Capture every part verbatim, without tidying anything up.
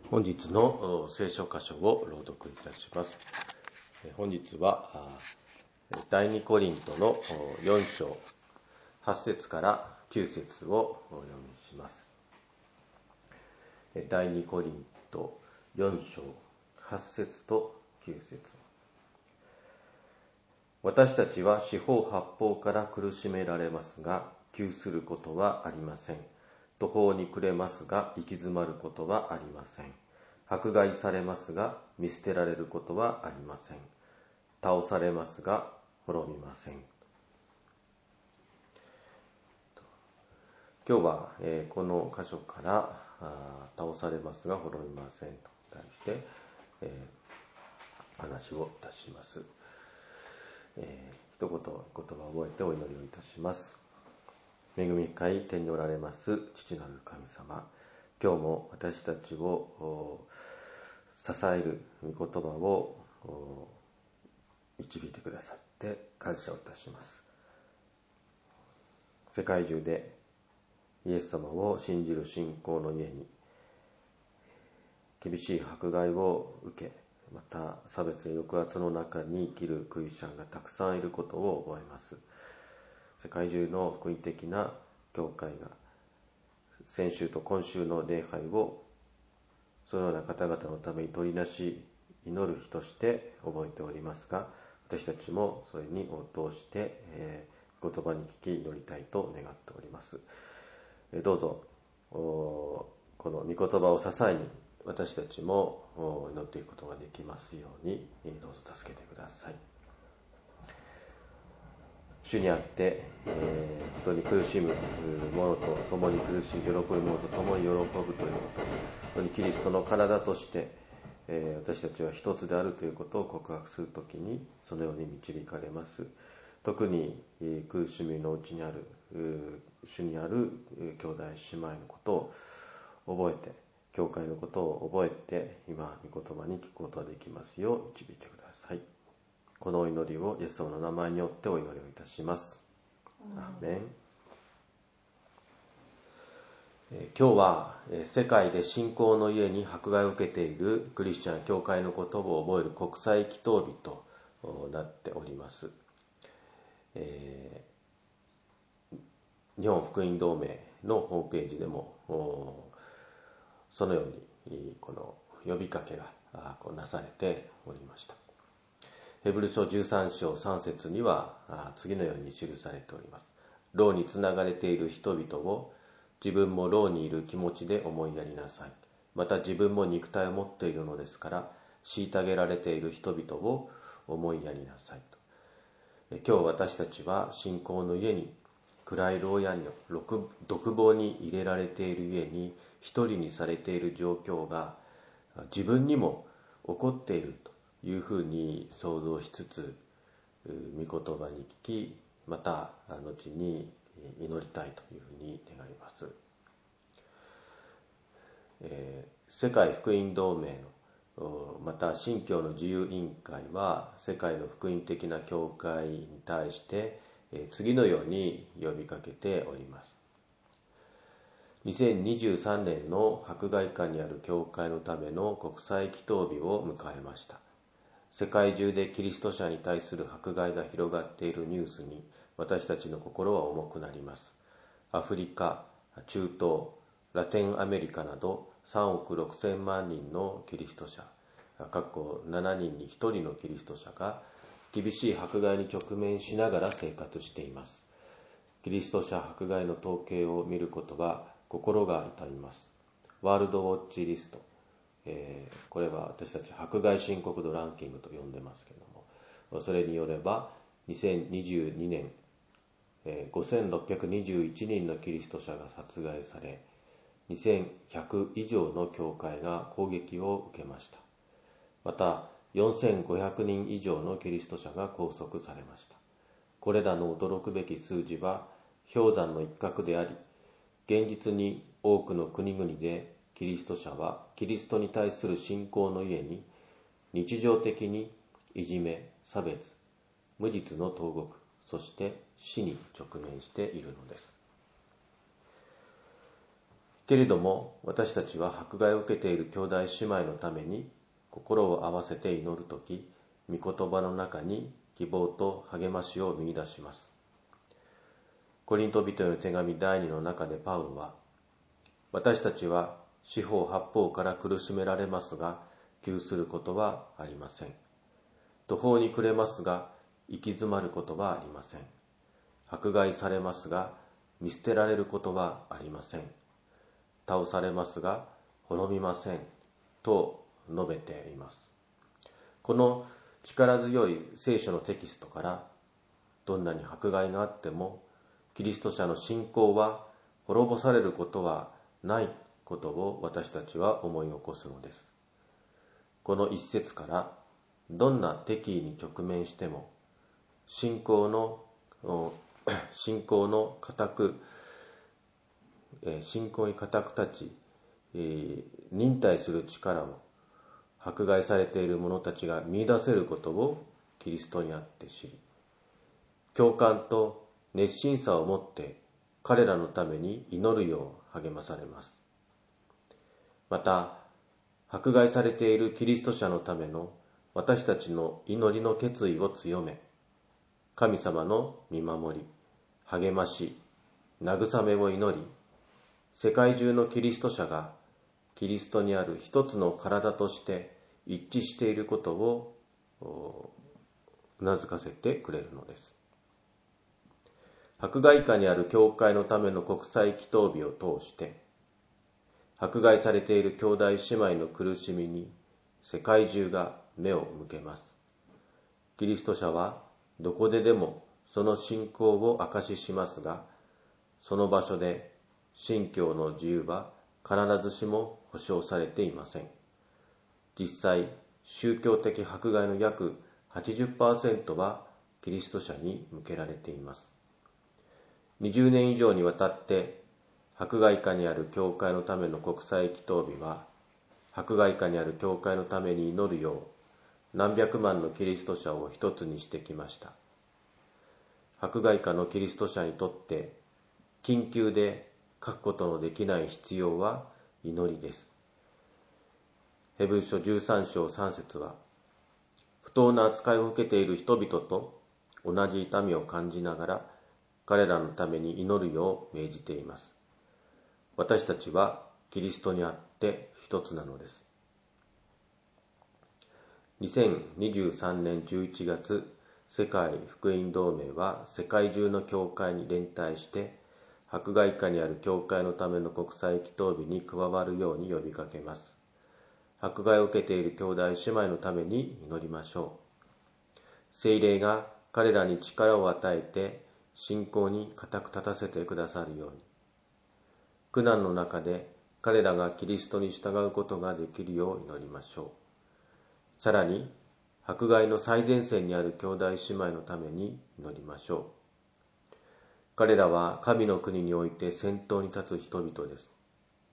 本日の聖書箇所を朗読いたします。本日は第二コリントのよん章はち節からきゅう節をお読みします。第二コリントよん章はち節ときゅう節。私たちは四方八方から苦しめられますが、窮することはありません。途方に暮れますが、行き詰まることはありません。迫害されますが、見捨てられることはありません。倒されますが、滅びません。今日は、えー、この箇所から倒されますが滅びませんと題して、えー、話をいたします。えー、一言言葉を覚えてお祈りをいたします。恵み深い天におられます父なる神様、今日も私たちを支える御言葉を導いてくださって感謝をいたします。世界中でイエス様を信じる信仰の家に厳しい迫害を受け、また差別や抑圧の中に生きるクリスチャンがたくさんいることを覚えます。世界中の福音的な教会が先週と今週の礼拝をそのような方々のために取りなし祈る日として覚えておりますが、私たちもそれに応答して、えー、言葉に聞き祈りたいと願っております。えー、どうぞこの御言葉を支えに私たちも祈っていくことができますようにどうぞ助けてください。主にあって、えー、本当に苦しむ者と共に苦しみ、喜ぶ者と共に喜ぶということ、本当にキリストの体として、えー、私たちは一つであるということを告白するときにそのように導かれます。特に苦しみのうちにある主にある兄弟姉妹のことを覚えて、教会のことを覚えて、今御言葉に聞くことができますよう導いてください。このお祈りをイエス様の名前によってお祈りをいたします。アーメン。今日は世界で信仰の家に迫害を受けているクリスチャン教会のことを覚える国際祈祷日となっております。えー、日本福音同盟のホームページでもそのようにこの呼びかけがなされておりました。ヘブル書じゅうさん章さん節には次のように記されております。牢につながれている人々を自分も牢にいる気持ちで思いやりなさい。また自分も肉体を持っているのですから虐げられている人々を思いやりなさいと。今日私たちは信仰の家に暗い牢屋の独房に入れられている家に一人にされている状況が自分にも起こっているというふうに想像しつつ御言葉に聞き、また後に祈りたいというふうに願います。えー、世界福音同盟のまた信教の自由委員会は世界の福音的な教会に対して次のように呼びかけております。にせんにじゅうさんねんの迫害下にある教会のための国際祈祷日を迎えました。世界中でキリスト者に対する迫害が広がっているニュースに私たちの心は重くなります。アフリカ、中東、ラテンアメリカなどさんおくろくせんまんにんのキリスト者、過去しちにんにひとりのキリスト者が厳しい迫害に直面しながら生活しています。キリスト者迫害の統計を見ることは心が痛みます。ワールドウォッチリスト、えー、これは私たち迫害深刻度ランキングと呼んでますけれども、それによればにせんにじゅうにねん、えー、ごせんろっぴゃくにじゅういちにんのキリスト者が殺害され、にせんひゃく以上の教会が攻撃を受けました。またよんせんごひゃくにん以上のキリスト者が拘束されました。これらの驚くべき数字は氷山の一角であり、現実に多くの国々でキリスト者はキリストに対する信仰の家に日常的にいじめ、差別、無実の投獄、そして死に直面しているのです。 けれども私たちは迫害を受けている兄弟姉妹のために心を合わせて祈るとき、御言葉の中に希望と励ましを見出します。コリント人への手紙だいにの中でパウロは、私たちは四方八方から苦しめられますが、窮することはありません。途方に暮れますが、行き詰まることはありません。迫害されますが、見捨てられることはありません。倒されますが、滅びません。と述べています。この力強い聖書のテキストから、どんなに迫害があっても、キリスト者の信仰は滅ぼされることはないことを私たちは思い起こすのです。この一節から、どんな敵意に直面しても、信仰の、信仰の固く、信仰に固く立ち、忍耐する力を迫害されている者たちが見出せることをキリストにあって知り、共感と熱心さを持って彼らのために祈るよう励まされます。また、迫害されているキリスト者のための私たちの祈りの決意を強め、神様の見守り、励まし、慰めを祈り、世界中のキリスト者がキリストにある一つの体として一致していることをうなずかせてくれるのです。迫害下にある教会のための国際祈祷日を通して、迫害されている兄弟姉妹の苦しみに世界中が目を向けます。キリスト者はどこででもその信仰を証ししますが、その場所で信教の自由は必ずしも保障されていません。実際、宗教的迫害の約 はちじゅっパーセント はキリスト者に向けられています。にじゅうねん以上にわたって迫害下にある教会のための国際祈祷日は、迫害下にある教会のために祈るよう何百万のキリスト者を一つにしてきました。迫害下のキリスト者にとって緊急で書くことのできない必要は祈りです。ヘブル書じゅうさんしょうさんせつは、不当な扱いを受けている人々と同じ痛みを感じながら彼らのために祈るよう命じています。私たちはキリストにあって一つなのです。にせんにじゅうさんねんじゅういちがつ、世界福音同盟は世界中の教会に連帯して、迫害下にある教会のための国際祈祷日に加わるように呼びかけます。迫害を受けている兄弟姉妹のために祈りましょう。聖霊が彼らに力を与えて信仰に固く立たせてくださるように。苦難の中で彼らがキリストに従うことができるよう祈りましょう。さらに、迫害の最前線にある兄弟姉妹のために祈りましょう。彼らは神の国において先頭に立つ人々です。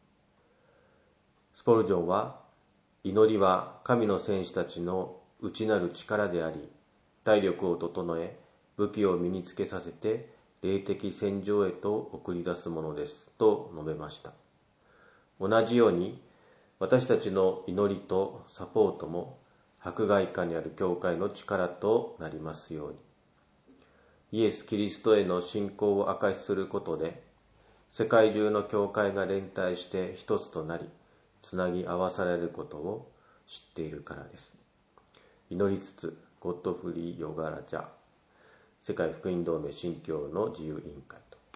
スポルジョンは、祈りは神の戦士たちの内なる力であり、体力を整え、武器を身につけさせて、霊的戦場へと送り出すものです、と述べました。同じように、私たちの祈りとサポートも、迫害下にある教会の力となりますように。イエス・キリストへの信仰を証しすることで、世界中の教会が連帯して一つとなり、つなぎ合わされることを知っているからです。祈りつつ、ゴッドフリー・ヨガラジャ、世界福音同盟信教の自由委員会と。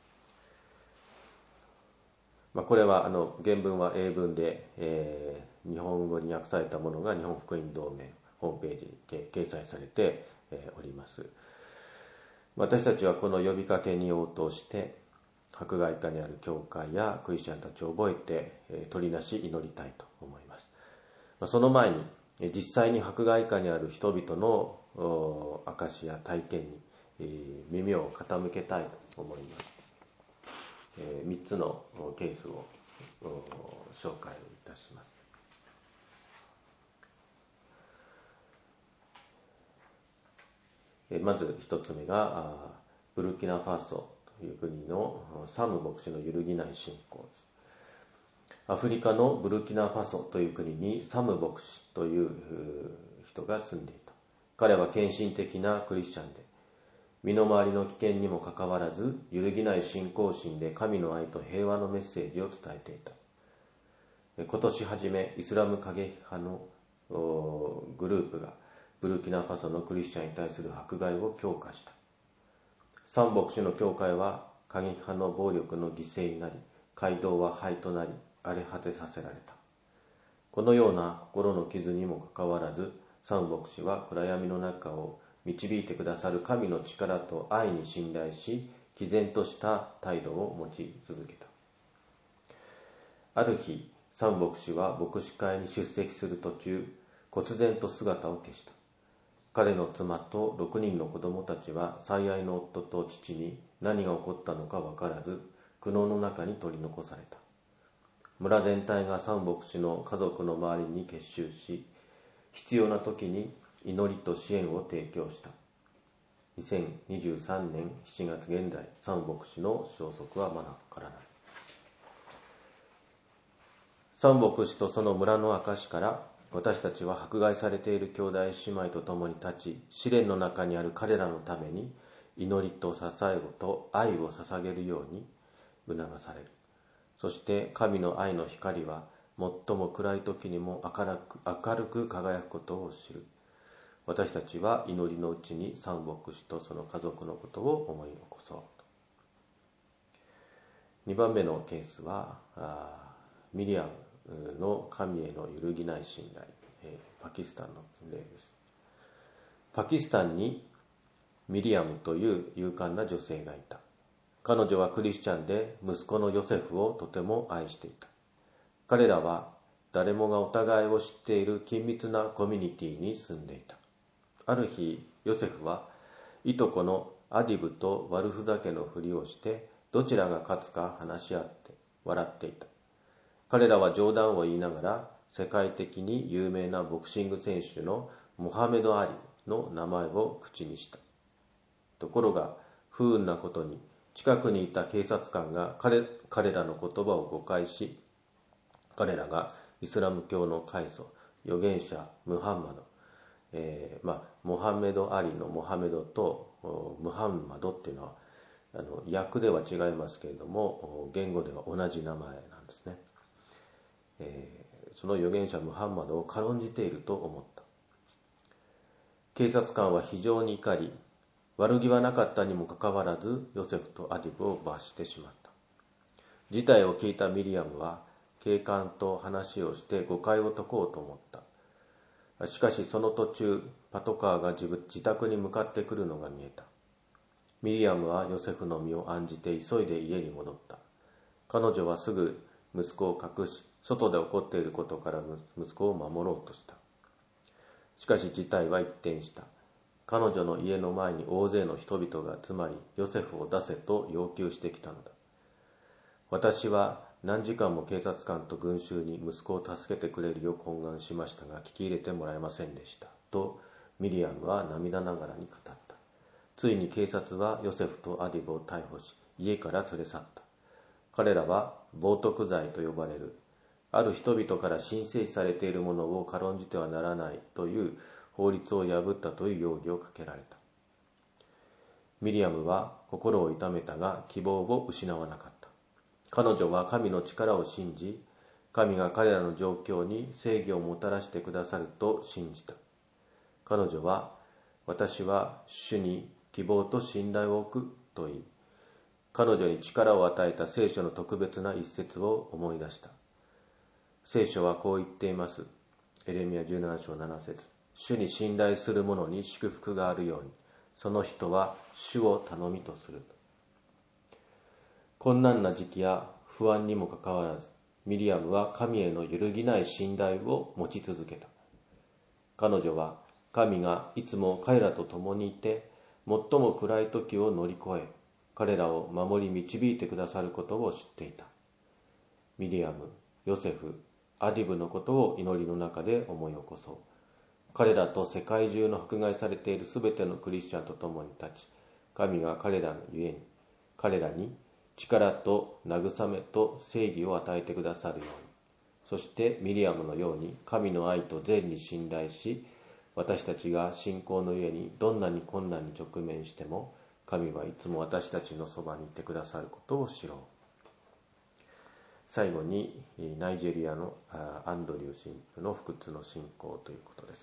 まあ、これはあの原文は英文で、えー、日本語に訳されたものが日本福音同盟ホームページに掲載されて、えー、おります。私たちはこの呼びかけに応答して、迫害下にある教会やクリスチャンたちを覚えて、えー、取りなし祈りたいと思います。まあ、その前に、実際に迫害下にある人々の証や体験に、えー、耳を傾けたいと思います。えー、みっつのケースを紹介いたします。えー、まずひとつめがブルキナファソという国のサム牧師の揺るぎない信仰です。 アフリカのブルキナファソという国にサム牧師という人が住んでいた。彼は献身的なクリスチャンで、身の回りの危険にもかかわらず、揺るぎない信仰心で神の愛と平和のメッセージを伝えていた。今年初め、イスラム過激派のグループがブルキナファソのクリスチャンに対する迫害を強化した。サム牧師の教会は過激派の暴力の犠牲になり、街道は灰となり、荒れ果てさせられた。このような心の傷にもかかわらず、サム牧師は暗闇の中を導いてくださる神の力と愛に信頼し、毅然とした態度を持ち続けた。ある日、サム牧師は牧師会に出席する途中、忽然と姿を消した。彼の妻とろくにんの子供たちは最愛の夫と父に何が起こったのか分からず、苦悩の中に取り残された。村全体がサム牧師の家族の周りに結集し、必要な時に祈りと支援を提供した。にせんにじゅうさんねんしちがつ現在、サム牧師の消息はまだわからない。サム牧師とその村の証から、私たちは迫害されている兄弟姉妹と共に立ち、試練の中にある彼らのために祈りと支えと愛を捧げるように促される。そして神の愛の光は最も暗い時にも明るく、明るく輝くことを知る。私たちは祈りのうちにサム牧師とその家族のことを思い起こそう。にばんめのケースは、ミリアムの神への揺るぎない信頼、パキスタンの例です。パキスタンにミリアムという勇敢な女性がいた。彼女はクリスチャンで息子のヨセフをとても愛していた。彼らは誰もがお互いを知っている緊密なコミュニティに住んでいた。ある日、ヨセフはいとこのアディブと悪ふざけのふりをしてどちらが勝つか話し合って笑っていた。彼らは冗談を言いながら世界的に有名なボクシング選手のモハメド・アリの名前を口にした。ところが不運なことに近くにいた警察官が 彼, 彼らの言葉を誤解し、彼らがイスラム教の開祖、預言者ムハンマド、えーまあ、モハメド・アリのモハメドとムハンマドっていうのはあの訳では違いますけれども言語では同じ名前なんですね。えー、その預言者ムハンマドを軽んじていると思った。警察官は非常に怒り、悪気はなかったにもかかわらずヨセフとアディブを罰してしまった。事態を聞いたミリアムは警官と話をして誤解を解こうと思った。しかしその途中、パトカーが 自, 自宅に向かってくるのが見えた。ミリアムはヨセフの身を案じて急いで家に戻った。彼女はすぐ息子を隠し、外で起こっていることから息子を守ろうとした。しかし事態は一転した。彼女の家の前に大勢の人々が集まり、ヨセフを出せと要求してきたのだ。私は何時間も警察官と群衆に息子を助けてくれるよう懇願しましたが聞き入れてもらえませんでしたとミリアムは涙ながらに語った。ついに警察はヨセフとアディブを逮捕し家から連れ去った。彼らは冒涜罪と呼ばれるある人々から神聖視されているものを軽んじてはならないという法律を破ったという容疑をかけられた。ミリアムは心を痛めたが希望を失わなかった。彼女は神の力を信じ、神が彼らの状況に正義をもたらしてくださると信じた。彼女は、私は主に希望と信頼を置くと言い、彼女に力を与えた聖書の特別な一節を思い出した。聖書はこう言っています。エレミヤじゅうなな章なな節。主に信頼する者に祝福があるように、その人は主を頼みとする。困難な時期や不安にもかかわらず、ミリアムは神への揺るぎない信頼を持ち続けた。彼女は神がいつも彼らと共にいて、最も暗い時を乗り越え、彼らを守り導いてくださることを知っていた。ミリアム、ヨセフ、アディブのことを祈りの中で思い起こそう。彼らと世界中の迫害されているすべてのクリスチャンと共に立ち、神が彼らのゆえに、彼らに力と慰めと正義を与えてくださるように、 そしてミリアムのように神の愛と善に信頼し、私たちが信仰の上にどんなに困難に直面しても、神はいつも私たちのそばにいてくださることを知ろう。最後にナイジェリアのアンドリュー神父の不屈の信仰ということです。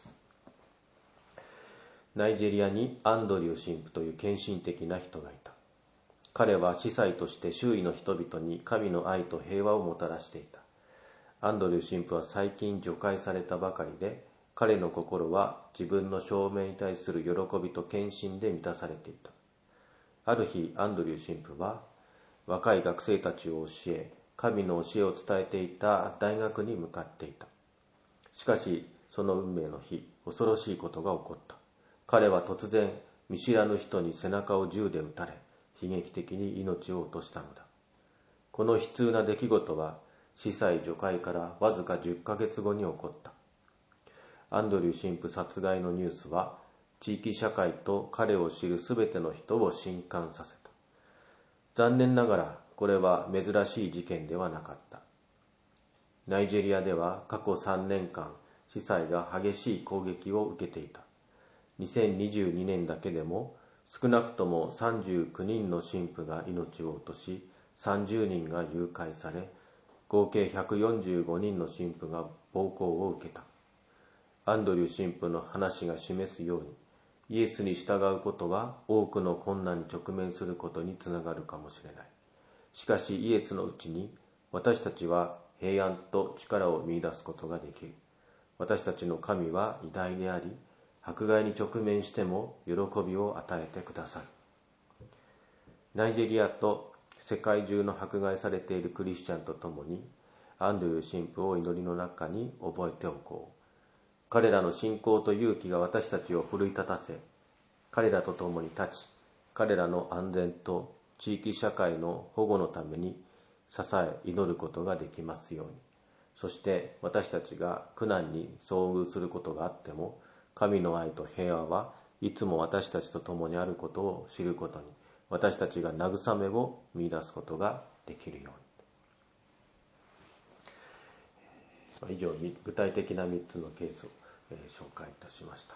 ナイジェリアにアンドリュー神父という献身的な人がいた。彼は司祭として周囲の人々に神の愛と平和をもたらしていた。アンドリュー神父は最近除会されたばかりで、彼の心は自分の証明に対する喜びと献身で満たされていた。ある日、アンドリュー神父は若い学生たちを教え、神の教えを伝えていた大学に向かっていた。しかし、その運命の日、恐ろしいことが起こった。彼は突然、見知らぬ人に背中を銃で撃たれ、悲劇的に命を落としたのだ。この悲痛な出来事は、司祭除会からわずかじゅっかげつごに起こった。アンドリュー神父殺害のニュースは、地域社会と彼を知るすべての人を震撼させた。残念ながら、これは珍しい事件ではなかった。ナイジェリアでは過去さんねんかん、司祭が激しい攻撃を受けていた。にせんにじゅうにねんだけでも、少なくともさんじゅうきゅうにんの神父が命を落とし、さんじゅうにんが誘拐され、合計ひゃくよんじゅうごにんの神父が暴行を受けた。アンドリュー神父の話が示すように、イエスに従うことは多くの困難に直面することにつながるかもしれない。しかしイエスのうちに、私たちは平安と力を見出すことができる。私たちの神は偉大であり、迫害に直面しても喜びを与えてくださる。ナイジェリアと世界中の迫害されているクリスチャンと共に、アンドリュー神父を祈りの中に覚えておこう。彼らの信仰と勇気が私たちを奮い立たせ、彼らと共に立ち、彼らの安全と地域社会の保護のために支え、祈ることができますように。そして私たちが苦難に遭遇することがあっても、神の愛と平和はいつも私たちと共にあることを知ることに、私たちが慰めを見出すことができるように。以上、具体的なみっつのケースを紹介いたしました。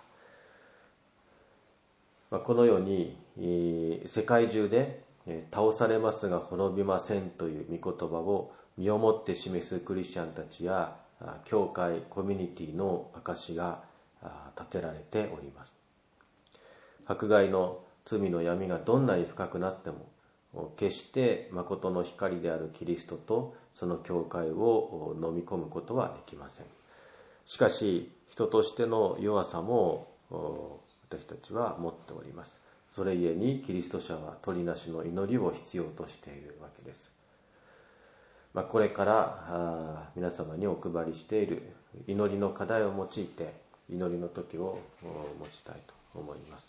このように世界中で倒されますが滅びませんという御言葉を身をもって示すクリスチャンたちや教会コミュニティの証が立てられております。迫害の罪の闇がどんなに深くなっても、決して誠の光であるキリストとその教会を飲み込むことはできません。しかし人としての弱さも私たちは持っております。それゆえにキリスト者は取りなしの祈りを必要としているわけです。まあ、これから皆様にお配りしている祈りの課題を用いて祈りの時を持ちたいと思います。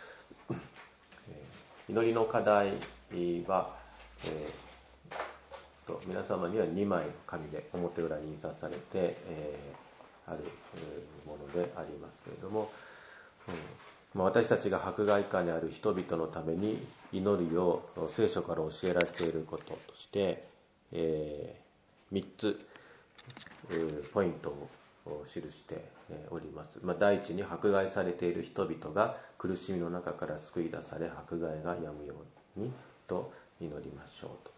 祈りの課題は、えー、と皆様にはにまいの紙で表裏に印刷されて、えー、あるものでありますけれども、うん、私たちが迫害下にある人々のために祈りを聖書から教えられていることとして、えー、みっつ、えー、ポイントを記しております。まあ、第一に迫害されている人々が苦しみの中から救い出され迫害がやむようにと祈りましょうと、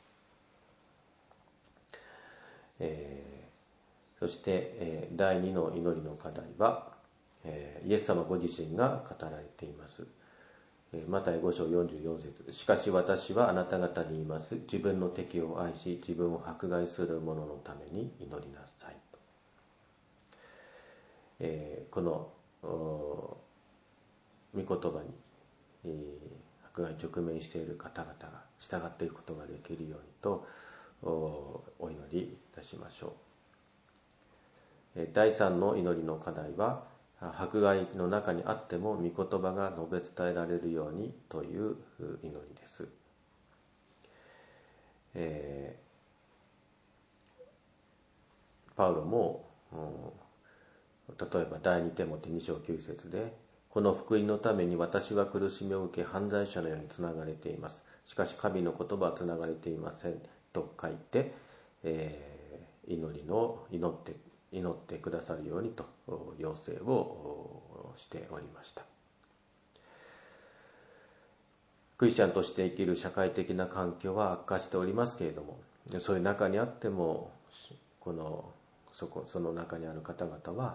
えー、そして、えー、第二の祈りの課題は、えー、イエス様ご自身が語られています。マタイご章よんじゅうよん節、しかし私はあなた方に言います。自分の敵を愛し自分を迫害する者のために祈りなさいと。えー、この御言葉に、えー、迫害に直面している方々が従っていくことができるようにとお祈りいたしましょう。だいさんの祈りの課題は、迫害の中にあっても御言葉が述べ伝えられるようにという祈りです。えー、パウロも例えば第二テモテに章きゅう節で、この福音のために私は苦しみを受け犯罪者のようにつながれています。しかし神の言葉はつながれていませんと書いて、えー、 祈りの祈って祈ってくださるようにと要請をしておりました。クリスチャンとして生きる社会的な環境は悪化しておりますけれども、そういう中にあってもこのそこその中にある方々は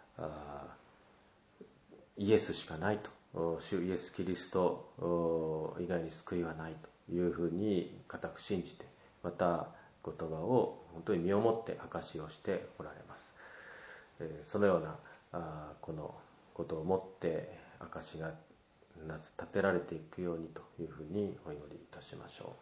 イエスしかないと、主イエス・キリスト以外に救いはないというふうに固く信じて、また言葉を本当に身をもって証しをしておられます。そのようなこのことをもって証しが立てられていくようにというふうにお祈りいたしましょう。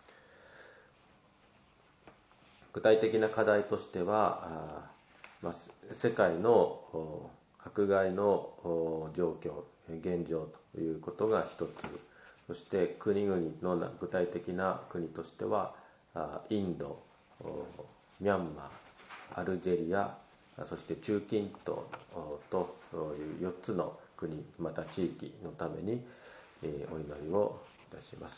具体的な課題としては、まあ、世界の迫害の状況、現状ということが一つ、そして国々の具体的な国としてはインド、ミャンマー、アルジェリア、そして中近東というよっつの国、また地域のためにお祈りをいたします。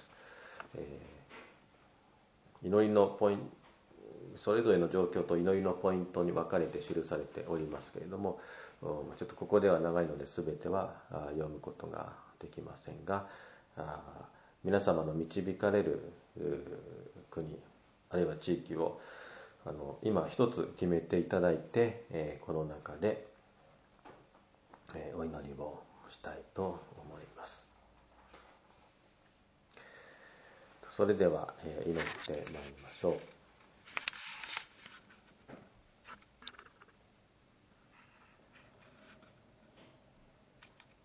祈りのポイント、それぞれの状況と祈りのポイントに分かれて記されておりますけれども、ちょっとここでは長いので全ては読むことができませんが、皆様の導かれる国あるいは地域をあの今一つ決めていただいて、この中でお祈りをしたいと思います。それでは祈ってまいりましょう。